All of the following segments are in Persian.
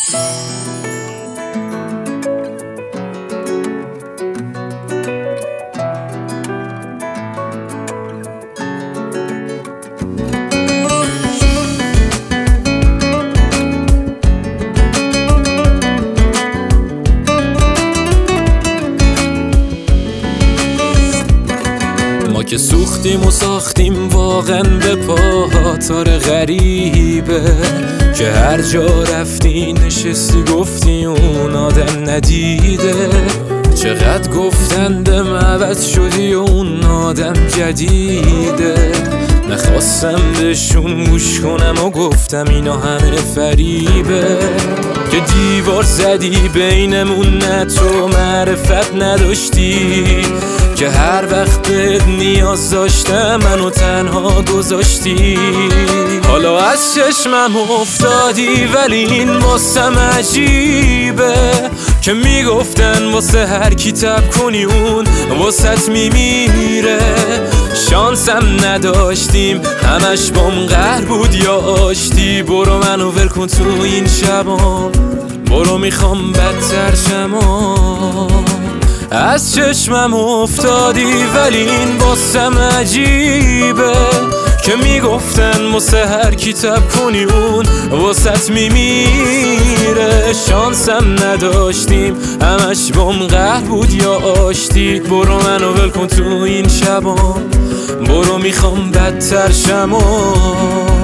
ما که سوختیم و ساختیم واقعا به پاتار غریبه که هر جا رفتی نشستی گفتی اون آدم ندیده. چقدر گفتن به عوض شدی و اون آدم جدیده. نخواستم بهشون گوش کنم و گفتم اینا همه فریبه که دیوار زدی بینمون، نه تو معرفت نداشتی که هر وقت بهت نیاز داشتم منو تنها گذاشتی. حالا از چشمم افتادی ولی این واسم عجیبه که میگفتن واسه هر کی تب کنی اون واسط میمیره. شانسم نداشتیم همش بام قهر بود یا آشتی. برو منو ول کن تو این شبام، برو میخوام بدتر شمام. از چشمم افتادی ولی این واسم عجیبه که میگفتن واسه هر کی تب کنی اون واسط میمیره. شانسم نداشتیم همش بام قهر بود یا آشتی. برو منو ول کن تو این شبام، برو میخوام بدتر شمام.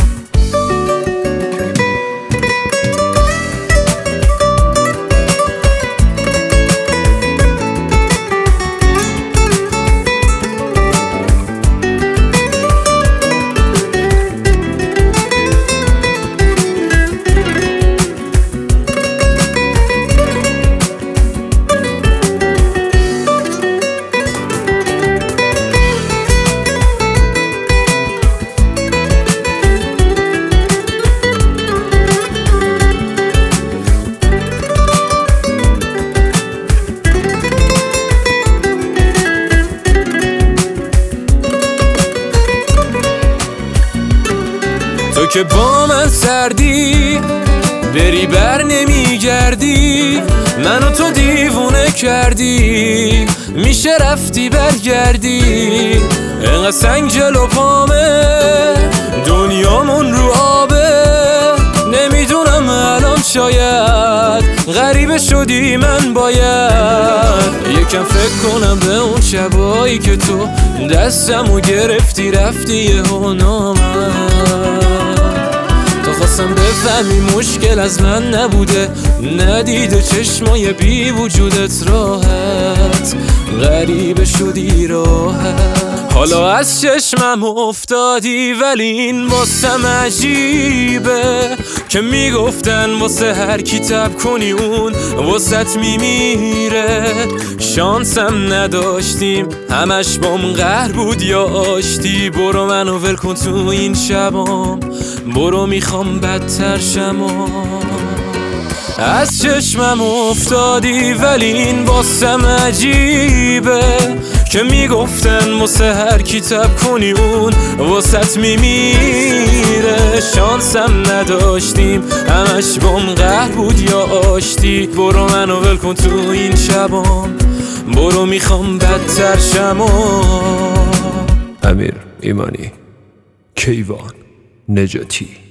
تو که با من سردی بری بر نمیگردی، منو تو دیوونه کردی، میشه رفتی برگردی. اینقدر سنگ جلو پامه دنیامون رو آبه، نمیدونم الان شاید غریبه شدی من باید یکم فکر کنم به اون شبایی که تو دستمو گرفتی رفتی یهو نامد. تا خواستم بفهمی مشکل از من نبوده، ندیده چشمای بی وجودت راحت غریبه شدی راحت. حالا از چشمم افتادی ولی این واسم عجیبه که میگفتن واسه هر کی تب کنی اون واسط میمیره. شانسم نداشتیم همش بام قهر بود یا آشتی. برو منو ول کن تو این شبام، برو میخوام بدتر شمام. از چشمم افتادی ولی این واسم عجیبه که میگفتن واسه هر کی تب کنی اون واسط میمیره. شانسم نداشتیم همش بام قهر بود یا آشتی. برو منو ول کن تو این شبام، برو میخوام بدتر شمام. امیر ایمانی، کیوان نجاتی.